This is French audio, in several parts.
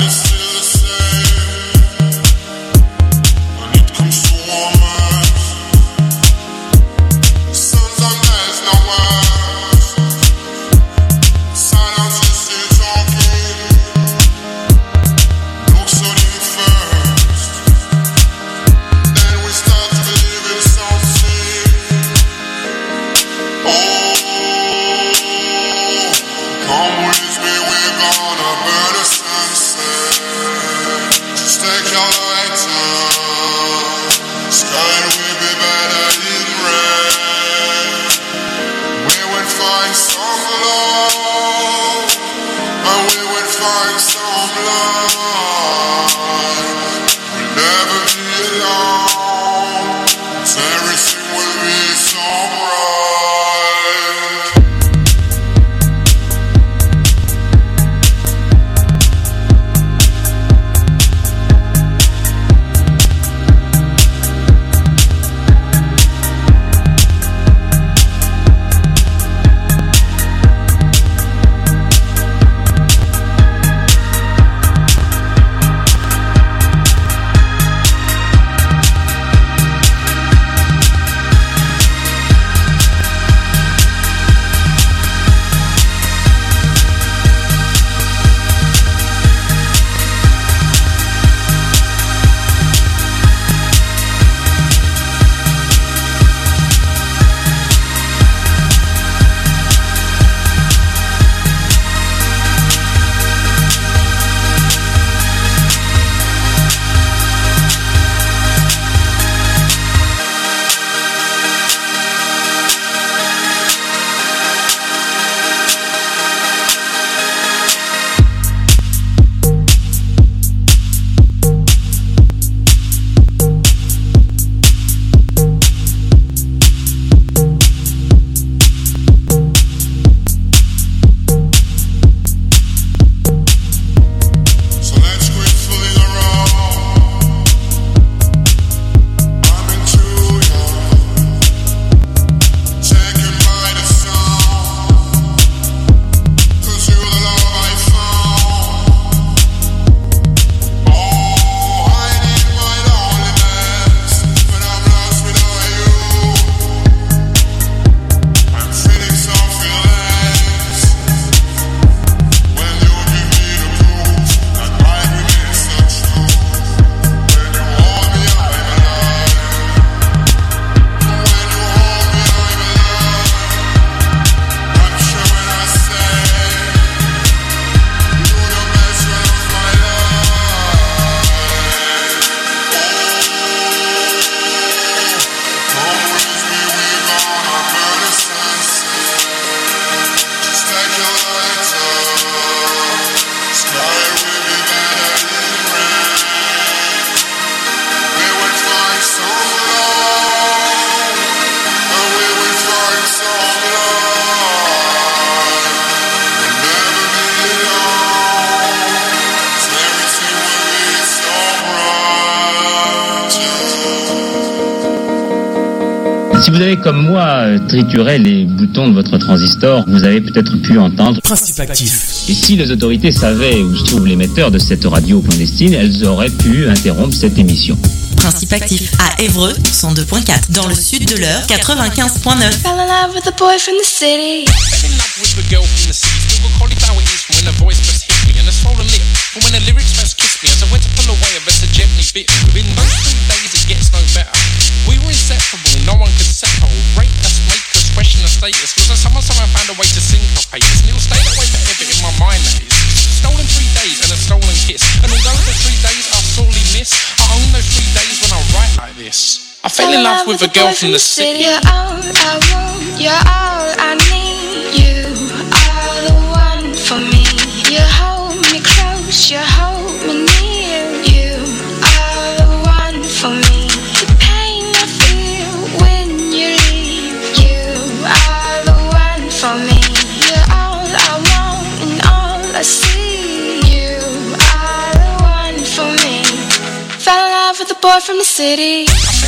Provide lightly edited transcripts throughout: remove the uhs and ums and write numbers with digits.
Si vous avez comme moi trituré les boutons de votre transistor, vous avez peut-être pu entendre Principe actif. Et si les autorités savaient où se trouve l'émetteur de cette radio clandestine, elles auraient pu interrompre cette émission. Principe actif à Évreux 102.4, dans le sud de l'heure 95.9. Fell in love with a boy from the city. Fell in love with a girl from the city. Still recall it how it is when the voice first hit me and the swollen lip. But when the lyrics first kissed me, as I went to pull away, a vessel gently bit me. Within those 3 days, it gets no better. We were inseparable, no one could separate us, make us question the status. Was there someone found a way to syncopate us? And it'll stay that way forever in my mind, that is. Stolen 3 days and a stolen kiss. And although the 3 days I sorely miss, I own those 3 days when I write like this. I fell in love with a girl from the city. You're all I want, you're all I need. You are the one for me. You hold me close, you hold me near. You are the one for me. The pain I feel when you leave. You are the one for me. You're all I want and all I see. You are the one for me. Fell in love with a boy from the city.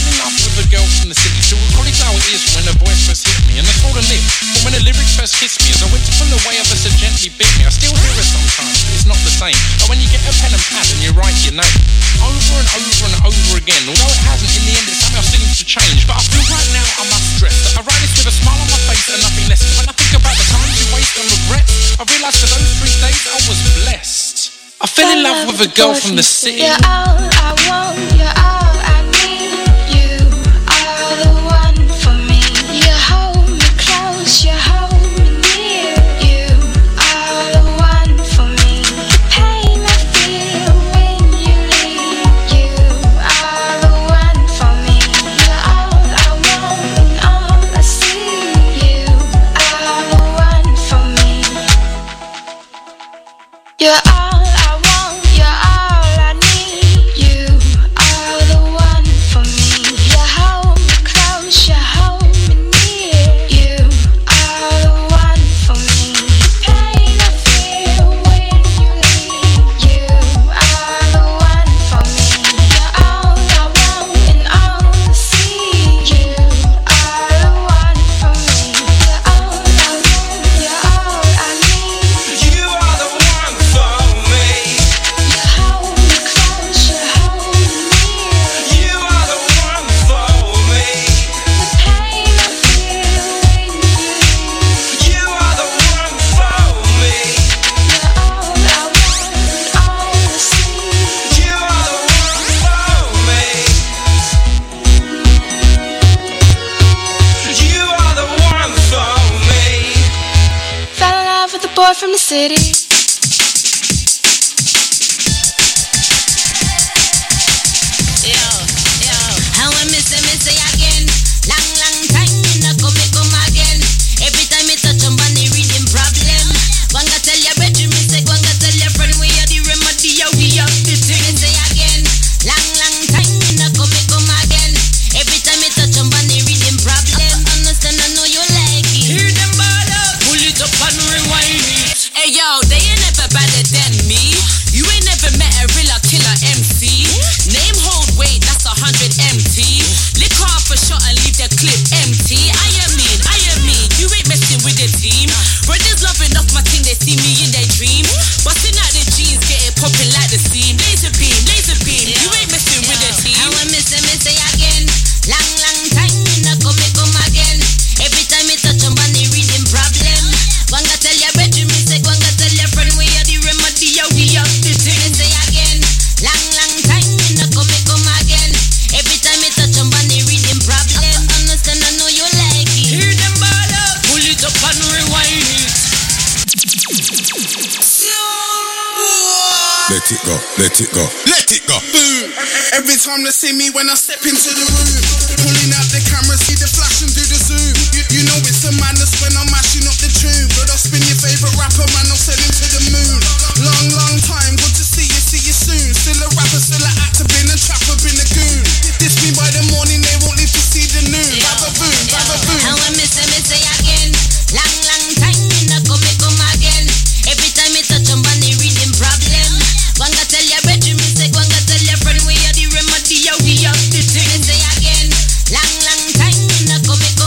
The girl from the city, still recall it how it is when her voice first hit me and the swollen lip. But when the lyrics first kissed me, as I went to pull away, a vessel gently bit me. I still hear her sometimes, but it's not the same. I better when you get a pen and pad and you write your name over and over and over again. Although it hasn't, in the end it somehow seems to change. But I feel right now I must stress that I write this with a smile on my face and nothing less. When I think about the times you waste and regrets, I realise for those 3 days I was blessed. I fell in love with a girl from the city. You're all I want, you're all I need. You are the one for me. You hold me close, you hold me near. You are the one for me. The pain I feel when you leave. You are the one for me. You're all I want and all I see. You are the one for me. You're all I want, you're all I need. You are the one for me. You hold me close, you hold me near. You are the one for me. The pain I feel when you leave. You are the one for me. You're all I want and all I see. You are the one for me. You're all I want, you're all I need. You are the one for me. You hold me close, you hold me near. You are the one for me. The pain I feel when you leave. You are the one for me. You're all I want and all I see. You are the one for me. You are the one for me. Fell in love with a boy from the city. How I miss again. Long time in a come again. Every time me touch on bunny reading problem. One got tell your bedroom, me say one got tell your friend we are the remedy, we are the thing. Me say again. Long time in a come again. Every time me touch on bunny reading problem. Understand, I know you like it. Hear them ball up, pull it up and rewind it. Hey yo, they ain't never better than me. You ain't never met a real killer MC. Name hold weight, that's 100 MT. Lick off a shot and leave the clip empty. I am mean, you ain't messing with the team. Brothers loving off my thing, they see me in their dreams. Busting out the jeans, get it popping like the scene. Laser beam, you ain't messing with the team. How I miss again. Long time in a come again. Every time me touch on bunny reading problem. One got tell your bedroom, me say one got tell your friend we are the remedy, we are the thing. Me say again. Long time in a come again. Every time me touch on bunny reading problem. Understand, I know you like it. Hear them ball up, pull it up and rewind it. Let it go, let it go, let it go. Boom. Every time they see me when I step into the room, pulling out the camera, see the flash and do the zoom. You know it's a madness when I'm mashing up the tune. But I'll spin your favorite rapper, man, I'll send him to the moon. Long time, good to see you soon. Still a rapper, still a actor, been a trapper, been a goon. This me by the morning, they won't live to see the noon. Baba boom, baba boom. How I miss again. Long time in a come again. Every time me touch on bunny reading problem. One got tell your bedroom, me say one got tell your friend we are the remedy, we are the thing. Me say again. Long time in a come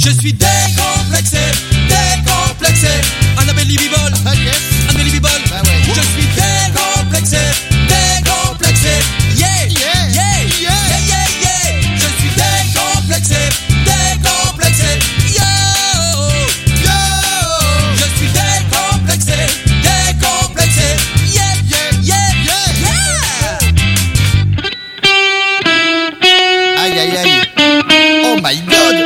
Je suis décomplexé, décomplexé. Annabelle Bibol, Annabelle Bibol. Je suis décomplexé, décomplexé. Yeah, yeah, yeah, yeah, yeah, yeah. Je suis décomplexé, décomplexé. Yo, yo. Je suis décomplexé, décomplexé. Yeah, yeah, yeah, yeah. Aïe aïe aïe. Oh my god.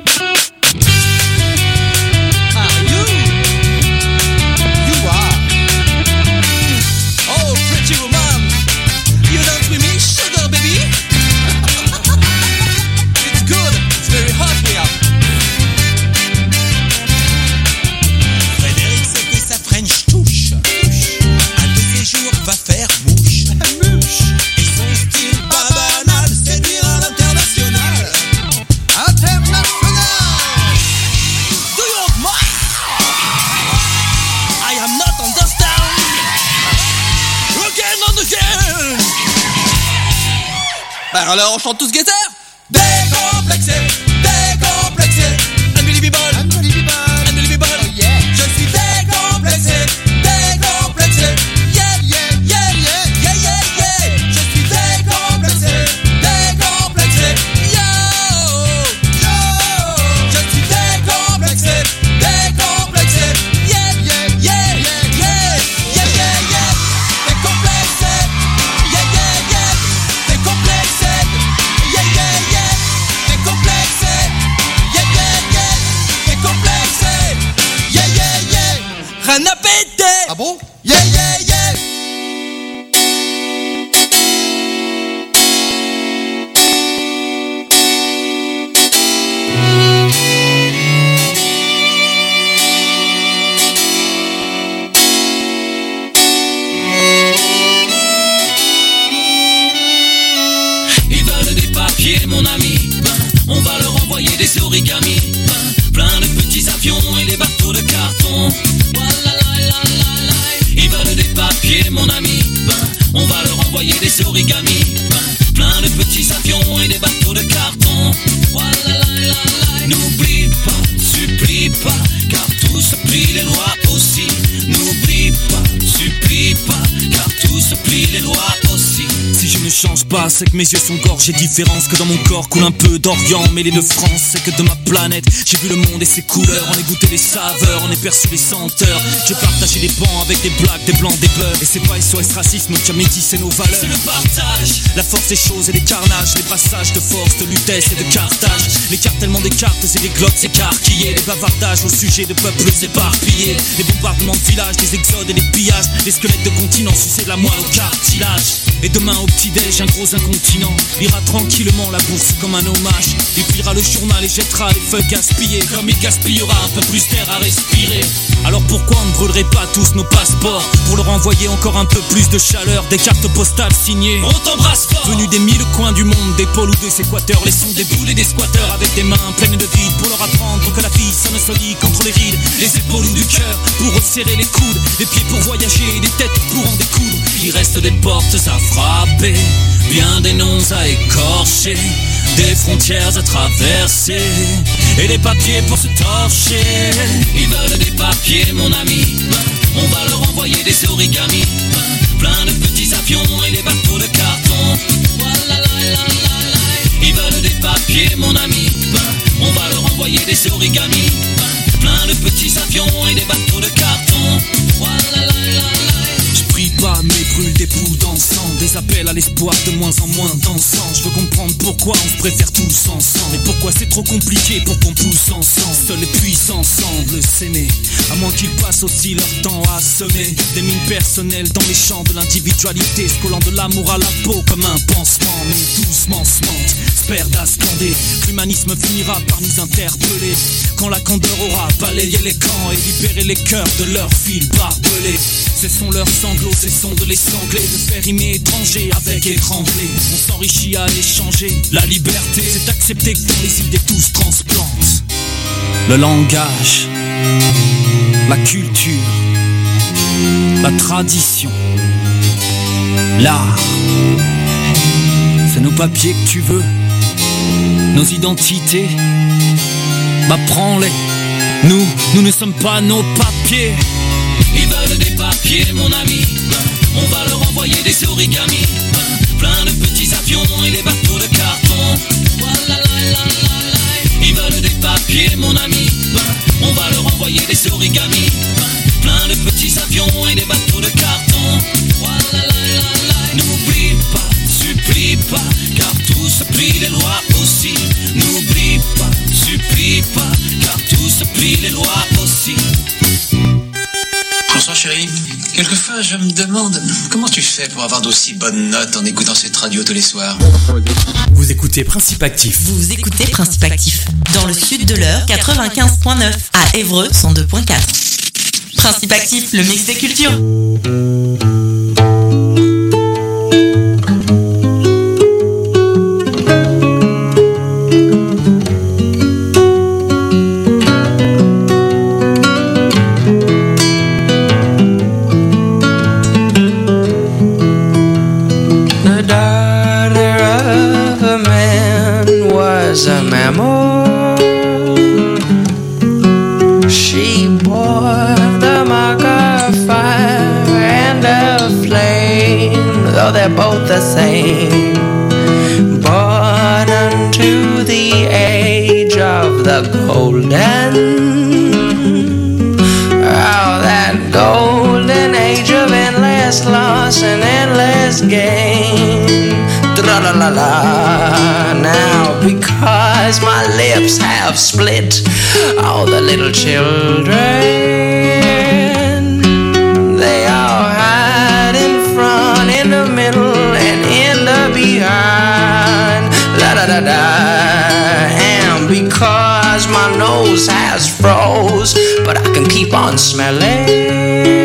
Alors on chante tous guetteur. Décomplexé, décomplexé. Unbelievable, unbelievable. Oh yeah. Je suis décomplexé, décomplexé. Yeah, yeah, yeah, yeah, yeah, yeah, yeah. Je suis décomplexé, décomplexé. Yo, yo. Je suis décomplexé, décomplexé. Yeah, yeah, yeah, yeah, yeah, yeah, yeah, yeah. Décomplexé, yeah, yeah, yeah. Décomplexé. Yeah, yeah, yeah, décomplexé. Yeah, yeah, yeah, décomplexé. Yeah, yeah, yeah. Rien à péter. Ah bon? Yeah, yeah, yeah. Ils veulent des papiers, mon ami. On va leur envoyer des origamis. Plein de petits avions et des bateaux de carton. Ils veulent des papiers, mon ami. On va leur envoyer des origamis. Plein de petits avions et des bateaux de carton. N'oublie pas, supplie pas, car tout se plie, les lois aussi. N'oublie pas, supplie pas, car tout se plie, les lois aussi. Si je ne change pas, c'est que mes yeux sont gorgés différence, que dans mon corps coule un peu d'Orient mêlé de France. C'est que de ma planète, j'ai vu le monde et ses couleurs. On est goûté les saveurs, on est perçu les senteurs. J'ai partagé des bancs avec des blagues, des blancs, des beurs. Et c'est pas SOS racisme qui a métissé nos valeurs. C'est le partage, la force des choses et des carnages, les passages de force de Lutèce et de Carthage. L'écartèlement des cartes et des glottes écarquillées, les bavardages au sujet de peuples éparpillés, les bombardements de villages, les exodes et les pillages, les squelettes de continents sucés de la moelle au cartilage. Et demain au petit-déj, un gros incontinent lira tranquillement la bourse comme un hommage. Il pliera le journal et jettera les feuilles gaspillées, comme il gaspillera un peu plus d'air à respirer. Alors pourquoi on ne brûlerait pas tous nos passeports pour leur envoyer encore un peu plus de chaleur, des cartes postales signées. On t'embrasse fort. Venus des 1000 coins du monde, des pôles ou des équateurs, les sons des boules et des squatteurs avec des mains pleines de vide pour leur apprendre que la vie sonne solide contre les rides, les épaules ou du cœur pour resserrer les coudes, les pieds pour voyager, des têtes pour en découdre. Il reste des portes à frapper, bien des noms à écorcher, des frontières à traverser et des papiers pour se torcher. Ils veulent des papiers, mon ami. On va leur envoyer des origamis. Plein de petits avions et des bateaux de carton. Ils veulent des papiers, mon ami. On va leur envoyer des origamis. Plein de petits avions et des bateaux de carton. Je prie pas mais brûle des bouts d'encens, des appels à l'espoir de moins en moins dansants. Je veux comprendre pourquoi on se préfère tous ensemble, et pourquoi c'est trop compliqué pour qu'on pousse ensemble. Seuls les puissants semblent s'aimer, à moins qu'ils passent aussi leur temps à semer des mines personnelles dans les champs de l'individualité, se collant de l'amour à la peau comme un pansement. Mais doucement se mentent, se perdent à scander, l'humanisme finira par nous interpeller quand la candeur aura balayé les camps et libéré les cœurs de leurs fils barbelés. Cessons leurs sanglots, cessons de les sangler, de faire rimer étranger avec étranglé. On s'enrichit à échanger. La liberté, c'est accepter que dans les idées tout se transplante. Le langage, la culture, la tradition, l'art. C'est nos papiers que tu veux, nos identités, bah prends-les. Nous ne sommes pas nos papiers. Ils veulent des papiers, mon ami. On va leur envoyer des origamis. Plein de petits avions et des bateaux de carton. Ils veulent des papiers, mon ami. On va leur envoyer des origamis. Plein de petits avions et des bateaux de carton. N'oublie pas, supplie pas, car tout se plie, les lois aussi. N'oublie pas, supplie pas, car tout se plie, les lois aussi. Bonsoir chérie. Quelquefois je me demande comment tu fais pour avoir d'aussi bonnes notes en écoutant cette radio tous les soirs. Vous écoutez Principe Actif. Vous écoutez Principe Actif. Dans le sud de l'heure, 95.9. À Évreux, 102.4. Principe Actif, le mix des cultures. A mammal. She bore the mark of fire and a flame, though they're both the same. Born unto the age of the golden, oh, that golden age of endless loss and endless gain. Tra-la-la-la. Now because my lips have split all the little children, they all hide in front, in the middle, and in the behind. La-da-da-da. And because my nose has froze, but I can keep on smelling,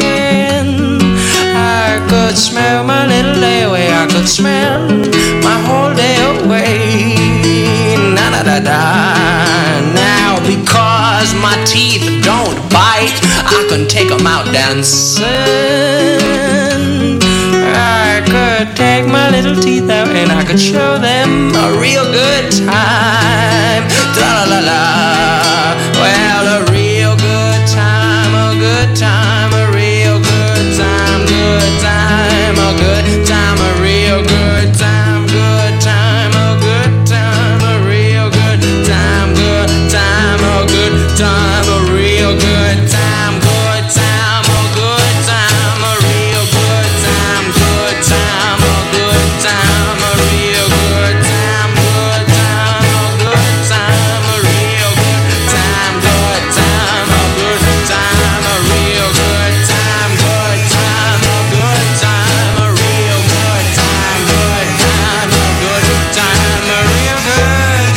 I could smell my little day away, I could smell my whole day away. Na-na-da-da. Now because my teeth don't bite, I can take them out dancing. I could take my little teeth out and I could show them a real good time. Tra-la-la-la. Well, a real good time, a good time, a real good time, good time, a good time, a real good time, good time, a good time, a real good time, good time, a good time, a real good time, good time, a good time, a real good time, good time, a good time, a real good time, good time, a good time, a real good time, good time, a good time, a real good time, good time, a good time, a real good time, good time, a good time, a real good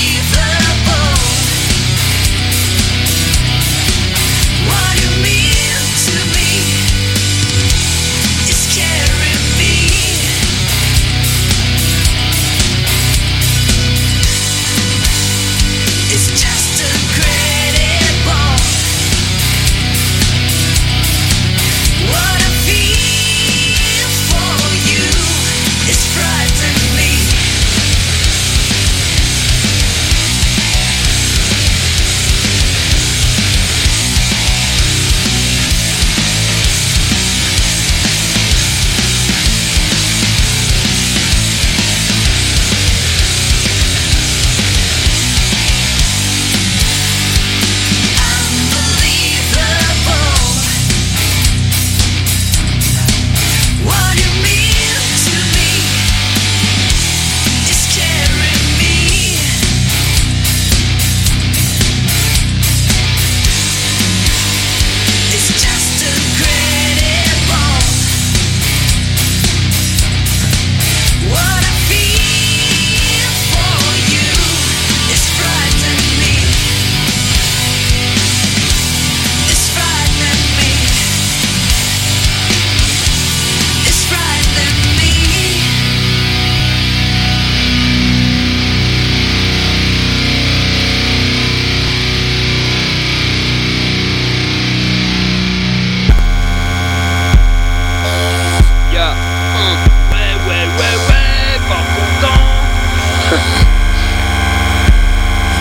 What you mean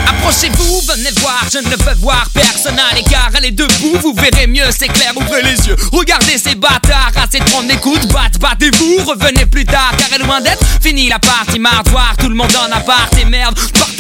Approchez-vous, venez voir, je ne veux voir personne à l'écart. Allez debout, vous verrez mieux, c'est clair, ouvrez les yeux. Regardez ces bâtards, assez de prendre des coups de batte. Battez-vous, revenez plus tard, car est loin d'être fini la partie mardoire. Tout le monde en appart et merde, partout